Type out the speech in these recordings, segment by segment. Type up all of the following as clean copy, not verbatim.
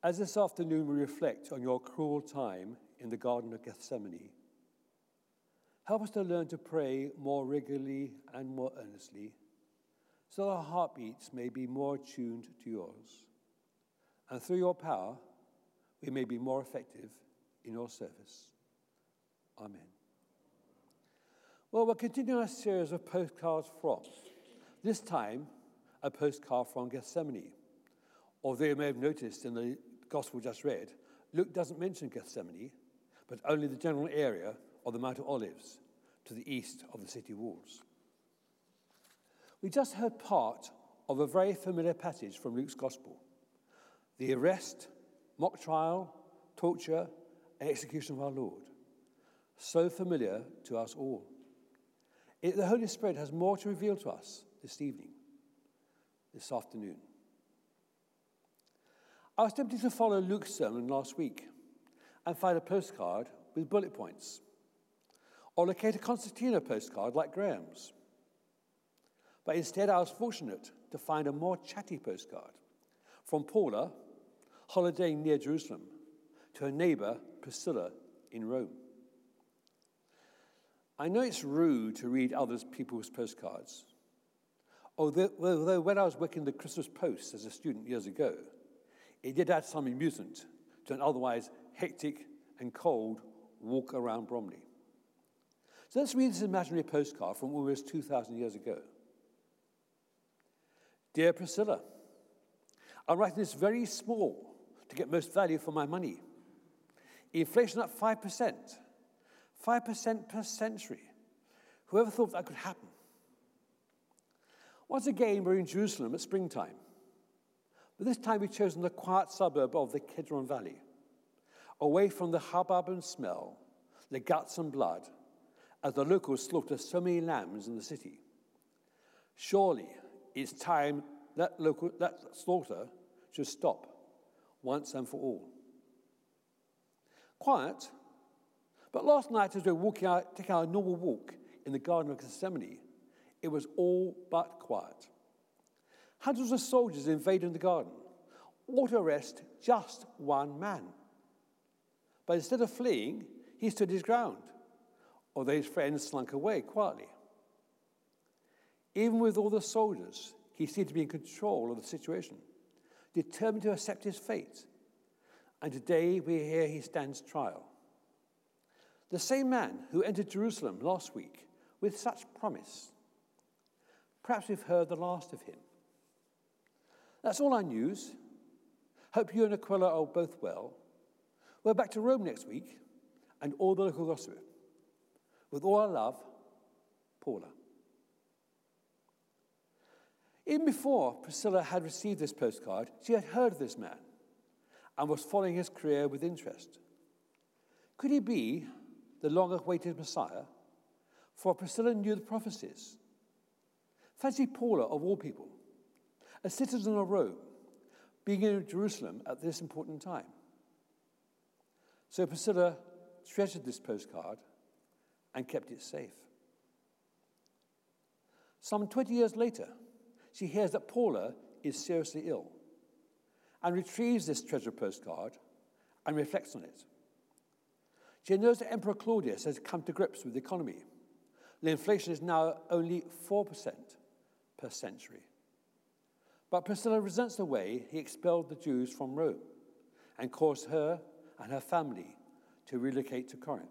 As this afternoon we reflect on your cruel time in the Garden of Gethsemane, help us to learn to pray more regularly and more earnestly, so that our heartbeats may be more attuned to yours, and through your power we may be more effective in your service. Amen. Well, we're continuing our series of postcards from, this time, a postcard from Gethsemane. Although you may have noticed in the Gospel just read, Luke doesn't mention Gethsemane, but only the general area of the Mount of Olives to the east of the city walls. We just heard part of a very familiar passage from Luke's Gospel, the arrest, mock trial, torture, and execution of our Lord. So familiar to us all. The Holy Spirit has more to reveal to us this evening, this afternoon. I was tempted to follow Luke's sermon last week and find a postcard with bullet points, or locate a concertina postcard like Graham's. But instead I was fortunate to find a more chatty postcard from Paula, holidaying near Jerusalem, to her neighbour Priscilla in Rome. I know it's rude to read other people's postcards, although when I was working the Christmas Post as a student years ago, it did add some amusement to an otherwise hectic and cold walk around Bromley. So let's read this imaginary postcard from almost 2,000 years ago. Dear Priscilla, I'm writing this very small to get most value for my money. Inflation at 5%. 5% per century. Whoever thought that could happen? Once again, we're in Jerusalem at springtime. But this time we've chosen the quiet suburb of the Kidron Valley, away from the hubbub and smell, the guts and blood, as the locals slaughter so many lambs in the city. Surely it's time that slaughter should stop once and for all. Quiet, but last night as we were taking our normal walk in the Garden of Gethsemane, it was all but quiet. Hundreds of soldiers invaded the garden, all to arrest just one man. But instead of fleeing, he stood his ground, although his friends slunk away quietly. Even with all the soldiers, he seemed to be in control of the situation, determined to accept his fate. And today we hear he stands trial. The same man who entered Jerusalem last week with such promise. Perhaps we've heard the last of him. That's all our news. Hope you and Aquila are both well. We're back to Rome next week and all the local gossip. With all our love, Paula. Even before Priscilla had received this postcard, she had heard of this man and was following his career with interest. Could he be the long-awaited Messiah? For Priscilla knew the prophecies. Fancy Paula, of all people, a citizen of Rome, being in Jerusalem at this important time. So Priscilla treasured this postcard and kept it safe. Some 20 years later, she hears that Paula is seriously ill and retrieves this treasured postcard and reflects on it. She knows that Emperor Claudius has come to grips with the economy. The inflation is now only 4% per century. But Priscilla resents the way he expelled the Jews from Rome and caused her and her family to relocate to Corinth.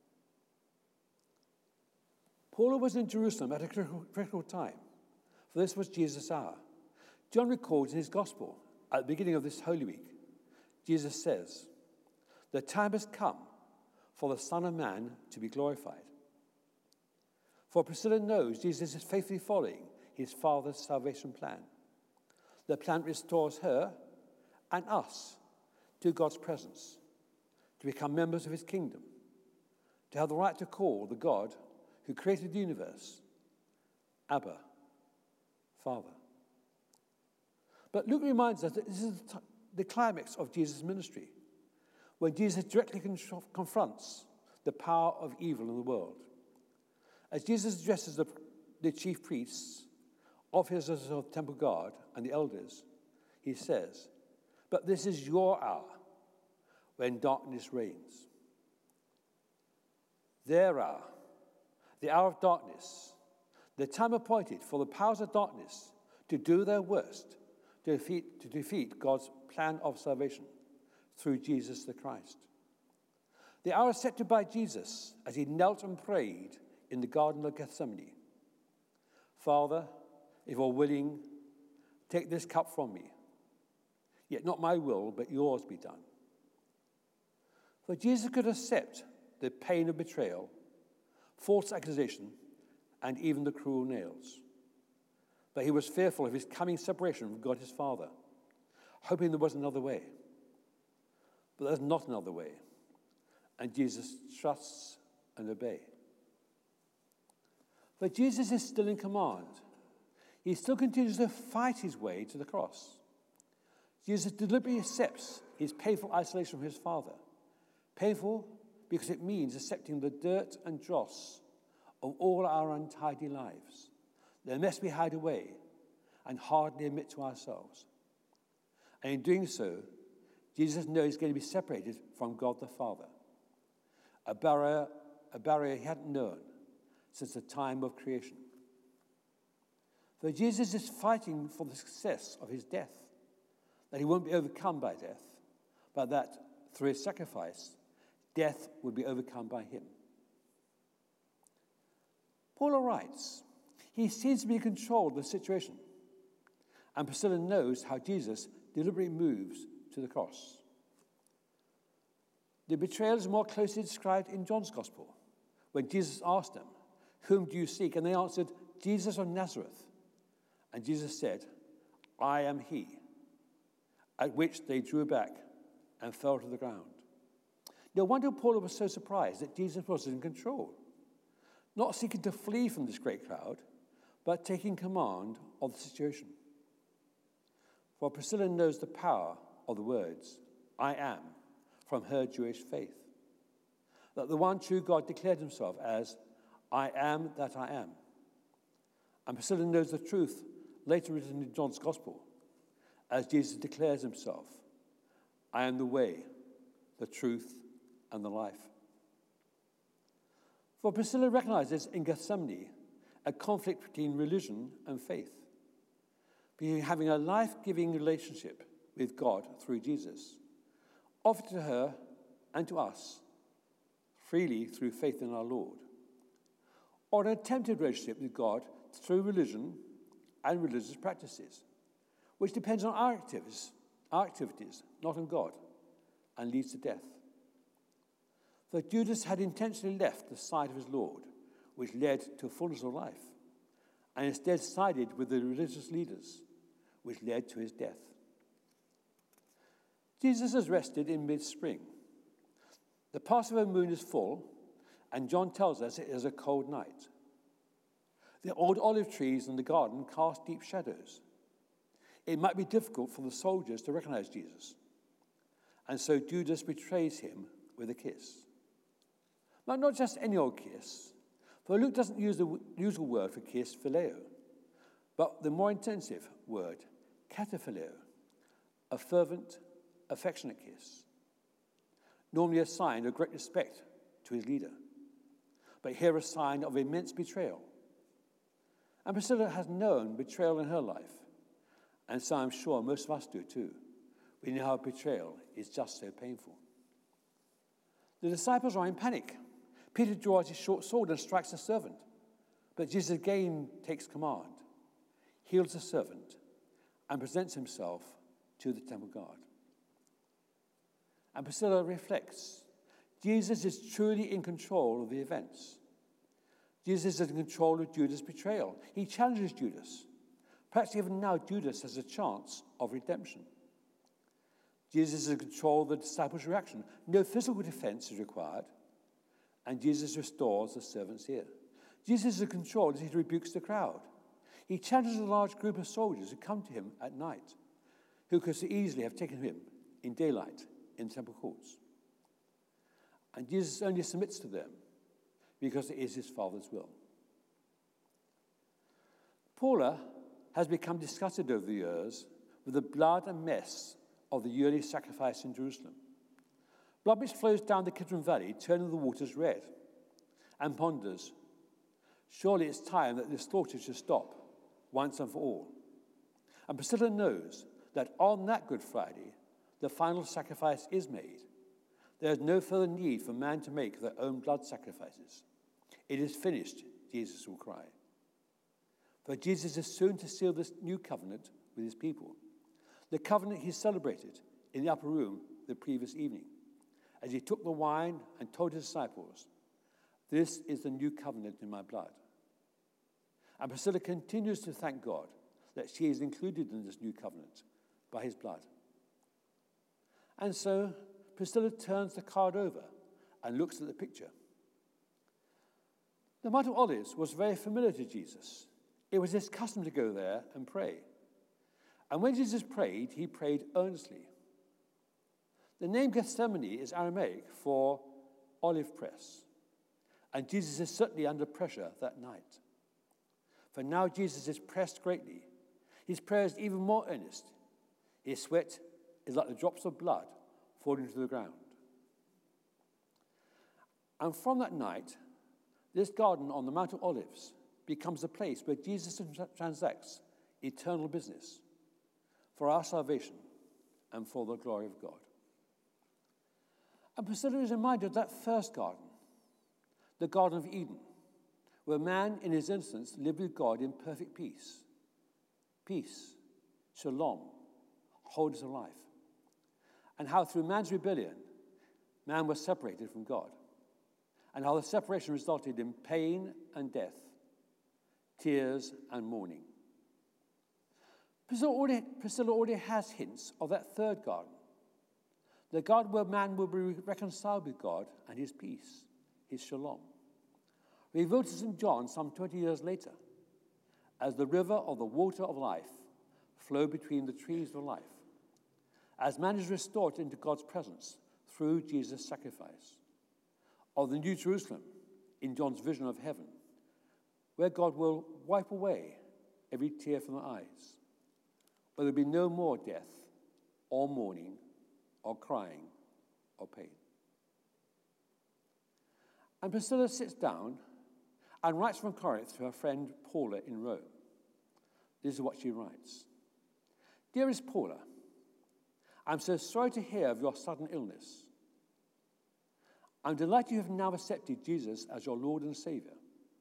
Paula was in Jerusalem at a critical time, for this was Jesus' hour. John records in his Gospel, at the beginning of this Holy Week, Jesus says, "The time has come for the Son of Man to be glorified." For Priscilla knows Jesus is faithfully following his Father's salvation plan. The plan restores her and us to God's presence, to become members of his kingdom, to have the right to call the God who created the universe, Abba, Father. But Luke reminds us that this is the climax of Jesus' ministry, when Jesus directly confronts the power of evil in the world. As Jesus addresses the chief priests, officers of the temple guard, and the elders, he says, But this is your hour when darkness reigns. Their hour, the hour of darkness, the time appointed for the powers of darkness to do their worst to defeat God's plan of salvation through Jesus the Christ. The hour set to by Jesus as he knelt and prayed in the Garden of Gethsemane. Father, if you're willing, take this cup from me. Yet not my will, but yours be done. For Jesus could accept the pain of betrayal, false accusation, and even the cruel nails. But he was fearful of his coming separation from God his Father, hoping there was another way. But there's not another way. And Jesus trusts and obeys. But Jesus is still in command. He still continues to fight his way to the cross. Jesus deliberately accepts his painful isolation from his Father. Painful because it means accepting the dirt and dross of all our untidy lives, the mess we hide away and hardly admit to ourselves. And in doing so, Jesus knows he's going to be separated from God the Father, a barrier he hadn't known since the time of creation. For Jesus is fighting for the success of his death, that he won't be overcome by death, but that through his sacrifice, death will be overcome by him. Paul writes, he seems to be in control of the situation, and Priscilla knows how Jesus deliberately moves to the cross. The betrayal is more closely described in John's Gospel, when Jesus asked them, "Whom do you seek?" And they answered, "Jesus of Nazareth." And Jesus said, "I am he." At which they drew back and fell to the ground. No wonder Paul was so surprised that Jesus was in control, not seeking to flee from this great crowd, but taking command of the situation. For Priscilla knows the power of the words, "I am," from her Jewish faith. That the one true God declared himself as, "I am that I am." And Priscilla knows the truth later written in John's Gospel, as Jesus declares himself, "I am the way, the truth, and the life." For Priscilla recognizes in Gethsemane a conflict between religion and faith, between having a life-giving relationship with God through Jesus, offered to her and to us freely through faith in our Lord, or an attempted relationship with God through religion and religious practices, which depends on our activities, not on God, and leads to death. For Judas had intentionally left the side of his Lord, which led to a fullness of life, and instead sided with the religious leaders, which led to his death. Jesus is rested in mid-spring. The Passover moon is full, and John tells us it is a cold night. The old olive trees in the garden cast deep shadows. It might be difficult for the soldiers to recognize Jesus, and so Judas betrays him with a kiss. But not just any old kiss, for Luke doesn't use the usual word for kiss, phileo, but the more intensive word, kataphileo, a fervent, affectionate kiss, normally a sign of great respect to his leader, but here a sign of immense betrayal. And Priscilla has known betrayal in her life, and so I'm sure most of us do too. We know how betrayal is just so painful. The disciples are in panic. Peter draws his short sword and strikes the servant, but Jesus again takes command, heals the servant, and presents himself to the temple guard. And Priscilla reflects, Jesus is truly in control of the events. Jesus is in control of Judas' betrayal. He challenges Judas. Perhaps even now Judas has a chance of redemption. Jesus is in control of the disciples' reaction. No physical defense is required, and Jesus restores the servant's ear. Jesus is in control as he rebukes the crowd. He challenges a large group of soldiers who come to him at night, who could so easily have taken him in daylight in the temple courts. And Jesus only submits to them because it is his Father's will. Paula has become disgusted over the years with the blood and mess of the yearly sacrifice in Jerusalem. Blood which flows down the Kidron Valley, turning the waters red, and ponders, surely it's time that this slaughter should stop once and for all. And Priscilla knows that on that Good Friday, the final sacrifice is made. There is no further need for man to make their own blood sacrifices. It is finished, Jesus will cry. For Jesus is soon to seal this new covenant with his people, the covenant he celebrated in the upper room the previous evening, as he took the wine and told his disciples, "This is the new covenant in my blood." And Priscilla continues to thank God that she is included in this new covenant by his blood. And so Priscilla turns the card over and looks at the picture. The Mount of Olives was very familiar to Jesus. It was his custom to go there and pray. And when Jesus prayed, he prayed earnestly. The name Gethsemane is Aramaic for olive press. And Jesus is certainly under pressure that night. For now Jesus is pressed greatly. His prayer is even more earnest. His sweat is like the drops of blood falling to the ground. And from that night, this garden on the Mount of Olives becomes a place where Jesus transacts eternal business for our salvation and for the glory of God. And Priscilla is reminded of that first garden, the Garden of Eden, where man in his innocence lived with God in perfect peace. Peace, shalom, wholeness of life. And how through man's rebellion, man was separated from God. And how the separation resulted in pain and death, tears and mourning. Priscilla already has hints of that third garden, the garden where man will be reconciled with God and his peace, his shalom, revealed to St. John some 20 years later, as the river of the water of life flowed between the trees of life, as man is restored into God's presence through Jesus' sacrifice, of the New Jerusalem in John's vision of heaven, where God will wipe away every tear from the eyes, where there will be no more death or mourning or crying or pain. And Priscilla sits down and writes from Corinth to her friend Paula in Rome. This is what she writes. "Dearest Paula, I'm so sorry to hear of your sudden illness. I'm delighted you have now accepted Jesus as your Lord and Savior.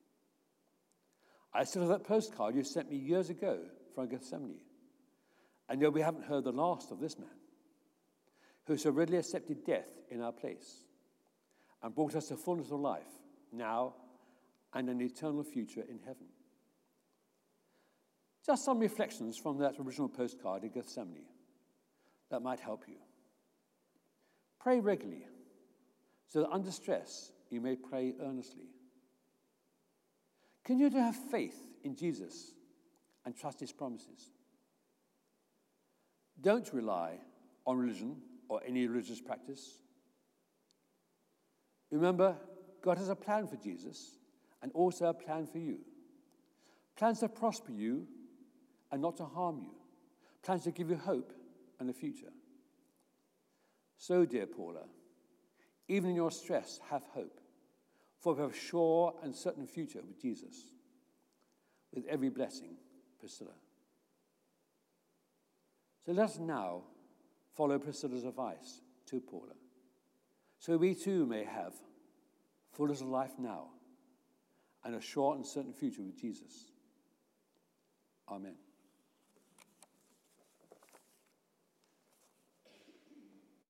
I still have that postcard you sent me years ago from Gethsemane, and yet we haven't heard the last of this man, who so readily accepted death in our place and brought us to fullness of life now and an eternal future in heaven." Just some reflections from that original postcard in Gethsemane that might help you. Pray regularly, so that under stress you may pray earnestly. Continue to have faith in Jesus and trust his promises. Don't rely on religion or any religious practice. Remember, God has a plan for Jesus and also a plan for you. Plans to prosper you and not to harm you. Plans to give you hope and a future. So, dear Paula, even in your stress, have hope, for we have a sure and certain future with Jesus. With every blessing, Priscilla. So let us now follow Priscilla's advice to Paula, so we too may have fullness of life now and a sure and certain future with Jesus. Amen.